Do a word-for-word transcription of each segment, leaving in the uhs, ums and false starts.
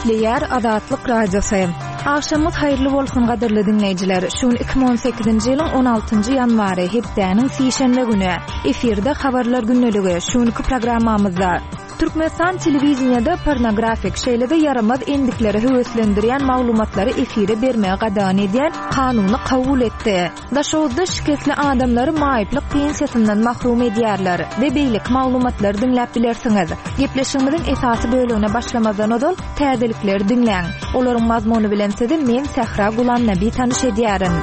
Üýtleýär Azatlyk Radiosu. Akşamyz haýyrly bolsun gaderli dinleýijiler. Şuň iki bin on sekizinji ýylyň on altynjy ýanwary hepdäniň sişenme güni. Efirde habarlar günneligi. Şuňky programmamyzda Türkmenistan telewizionyada pornografik şeýlede yaramaz endikleri höweslendirýän maglumatlary efire bermege gadan edýän kanuny kabul etdi. Daşowda şikestli adamlary maýyplyk pensiýasyndan mahrum edýärler. Bebeýlik maglumatlary dinläp bilersiňiz. Gepleşigimiziň esasy bölügine başlamazdan odol täzelikleri dinläň. Olaryň mazmuny bilen sizi men Sehra Gulan Nabi tanyş edýärin.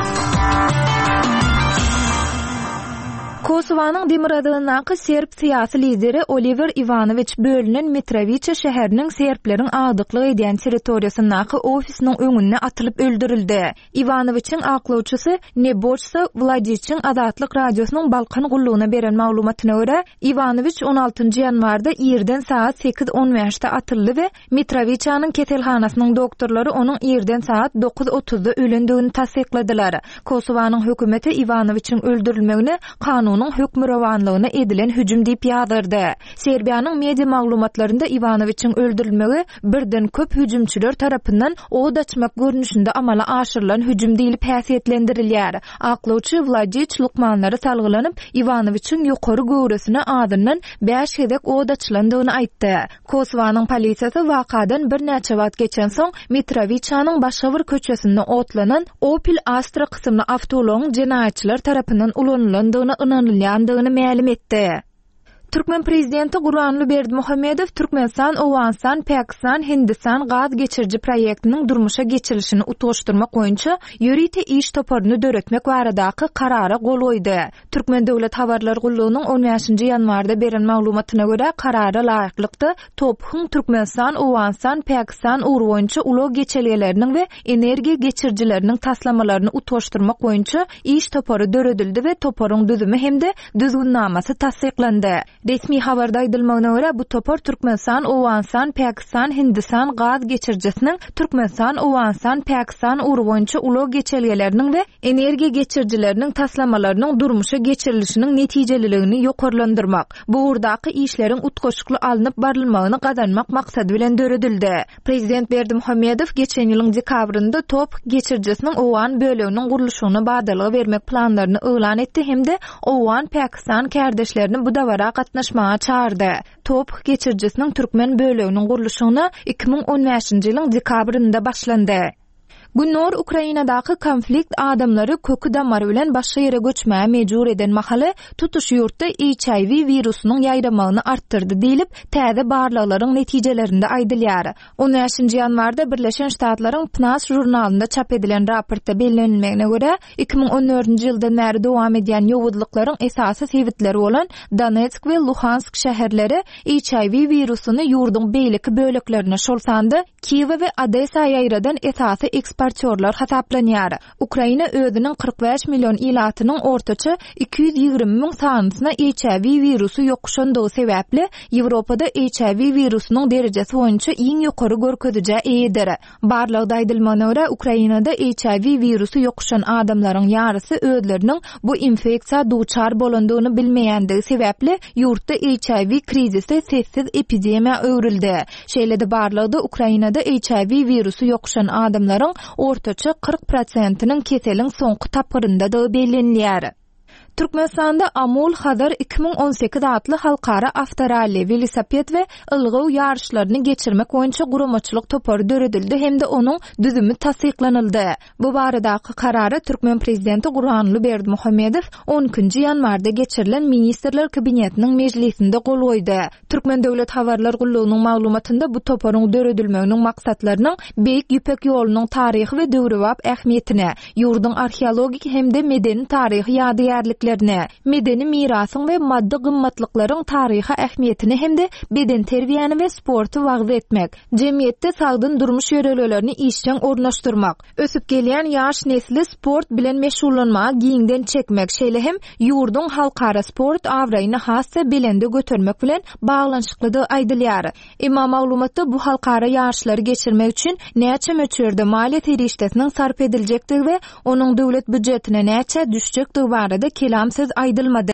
Kosovanyň Demiradyndaky Serb syýasy lideri Oliver Ivanović bölünen Mitrovica şäheriniň serbleriň agdyklyk edýän territoriýasyndaky ofisiniň öňüne atylyp öldürildi. Ivanovićiň aklawçysy Nebochsa Vladiçiň Azatlyk Radiosynyň Balkan gullugyna beren maglumatyna görä, Ivanović on altynjy ýanwarda ýerden saat sekiz on beşde atyldy we Mitrovicanyň ketelhanasynyň doktorlary onuň ýerden saat dokuz otuzda ölendigini tasdikladylar. Kosovanyň hökümeti Ivanovićiň öldürilmegini kanun hükmü rawanlygyna edilen hüjüm diýip ýazdyrdy. Serbiýanyň media maglumatlarynda Ivanovićiň öldürilmegi birden köp hüjümçüler tarapyndan od açmak görnüşinde amala aşyrylan hüjüm diýilip häsiýetlendirilýär. Aklawçy Vladiç lukmanlary salgylanyp Ivanovićiň ýokary göwresine adyndan beş hedek od açylandygyny aýtdy. Kosovanyň polisiýasy wakadan bir näçe wagt geçen soň Mitrovicanyň Başawır köçesinde otlanan Opel Astra kysymly awtologyň jenaýatçylar tarapyndan ulanýandygyny ynanylýandygyny ma'lum etdi. Türkmen prezidenti Gurbanly Berdimuhammedow Türkmenistan, Owanstan, Pakistan, Hindistan gaz geçirji proyektiniň durmuşa geçirilişini utoşdurmak boýunça ýörite iş toparyny döretmek baradaky karara gol goýdy. Türkmen döwlet habarlar gullugynyň on beşinji ýanwarda beren maglumatyna görä karara laýyklykda Tophuň Türkmenistan, Owanstan, Pakistan uruw boýunça ulo geçelgeleriniň we energiýa geçirjileriniň taslamalaryny utoşdurmak boýunça iş topary döredildi we toparyň düzümi hemde düzgünnamasy tasdiklandy. Resmi habarda aýdylmagyna görä bu topar Türkmenistan, Owanstan, Pakistan, Hindistan gaz geçirjisiniň Türkmenistan, Owanstan, Pakistan uruw boýunça ulo geçelgeleriniň we energiýa geçirjileriniň taslamalarynyň durmuşa geçirilişiniň netijeliligini ýokarlandyrmak, bu urdaky işleriň utgaşykly alınıp barylmagyny gazanmak maksady bilen döredildi. Prezident Berdimuhammedow geçen ýylyň dekabrynda top geçirjisiniň Owan böleginiň guruluşyna badalygy bermek planlaryny elan etdi hemde Owan Pakistan kardeşlerini bu dawara gatnaşmaga çağırdy. Top geçirjisiniň Türkmen böleginiň guruluşyna iki bin on beşinji ýylyň dekabrynda başlandy. Günnor Ukrainadaky konflikt adamlary kökü damary bilen başga ýere göçmäge mejbur eden mahaly tutuş ýurtda H I V wirusynyň ýaýramagyny artdyrdy diýilip täze barlaklaryň netijelerinde aýdylýar. on beşinji ýanwarda Birleşen Ştatlaryň P N A S jurnalynda çap edilen raportda bellenilmegine görä iki bin on dördünji ýyldan bäri dowam edýän ýowudlyklaryň esasy sebitleri bolan Donetsk we Luhansk şäherleri H I V wirusyny ýurduň beýleki böleklerine şolsandy, Kiýew we Odessa ýaýradan esasy eksportörler hasaplanýar. Ukraina özüniň kırk beş milyon ilatynyň ortaça iki yüz ýygrimi miň sanysyna H I V wirusu ýokuşandygy sebäpli Ýewropada H I V wirusynyň derejesi boýunça iň ýokary görkezije eýdir. Barlygda aýdylmagyna görä Ukrainada H I V wirusu ýokuşan adamlaryň ýarysy özleriniň bu infeksiýa duçar bolandygyny bilmeýändigi sebäpli ýurtda H I V krizisi sessiz epidemiýa öwrildi. Şeýlede barlygda Ukrainada H I V wirusu ýokuşan adamlaryň ortaça kırk prosentiniň keseliň soňky tapyrynda da bellenilýär. Türkmenistanda Amul Hazar iki bin on sekiz adly halkara avtoralli, velosiped we ılgyw ýarşlaryny geçirmek boýunça guramaçylyk topary döredildi hemde onuň düzümi tasdiklanyldy. Bu baradaky karary Türkmen prezidenti Gurbanly Berdimuhammedow on ikinji ýanwarda geçirilen ministrler kabinetiniň mejlisinde gol goýdy. Türkmen döwlet habarlar gullugynyň maglumatynda bu toparyň döredilmeginiň maksatlarynyň beýik ýüpek ýolunyň taryhy we döwrewap ähmiýetine, ýurduň arheologik hemde medeni taryhy ýadygarlyk medeni mirasyň we maddi gymmatlyklaryň taryhy ähmiýetini hemde beden terbiýany we sporty wagzy etmek, jemgyýetde sagdyn durmuş ýöreleglerini işçiň ornaşdyrmak, ösüp gelýän ýaş nesli sport bilen meşgullanmagy giňden çekmek, şeýle hem ýurduň halkara sport awraýyny hassa belende götürmek bilen baglanşyklydy aýdylýar. Emma maglumatda bu halkara ýarşlary geçirmek üçin näçe möçürde maliýet erişdesiniň sarp ediljekdigi we onuň döwlet büdjetine näçe düşjekdigi barada kelamsız aýdylmady.